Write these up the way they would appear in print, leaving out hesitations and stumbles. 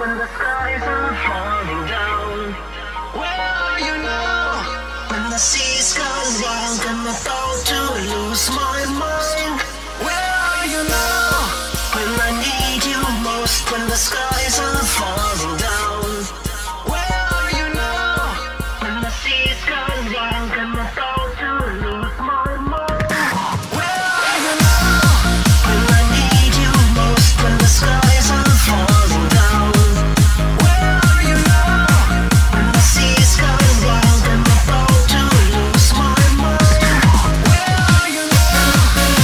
when the skies are falling down? Where are you now? When the seas gone wild, I'm about to lose my mind. Where are you now? When I need you most, when the skies are falling down. Where are you now? When the seas gone wild, I'm about to lose my mind. Where are you now? When I need you most, when the skies are falling down. Where are you now? When the seas gone wild, I'm about to lose my mind. Where are you now?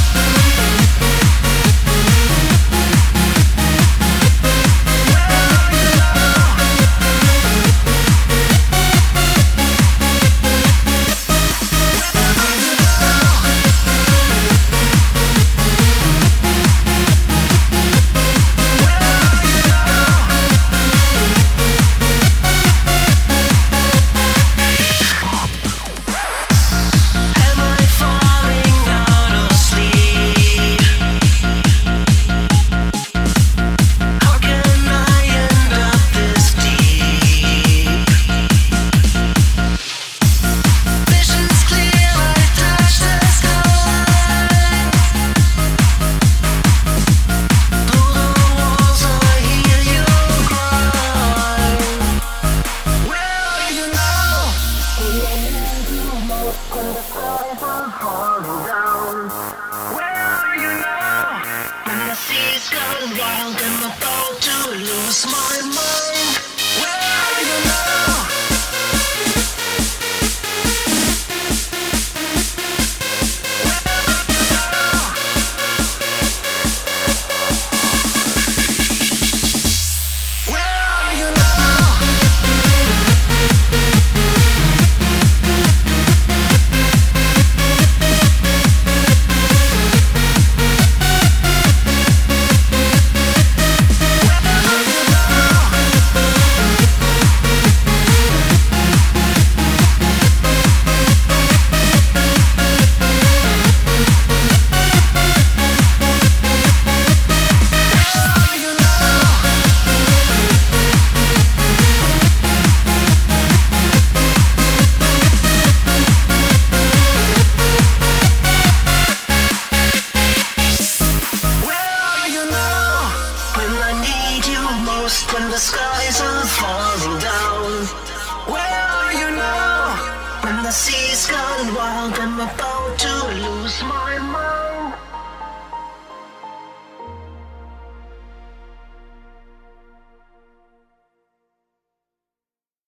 Am I falling out of sleep? How can I end up this deep? Vision's clear, I touch the sky. Through the walls, I hear you cry. Where are you now? When I need you most, when the skies are falling down. Where are you now? When the seas gone wild, I'm about to lose my mind. Where are you now? Where are you now? Where are you now? When I need you most, when the skies are falling down. Where are you now? When the seas gone wild, I'm about to lose my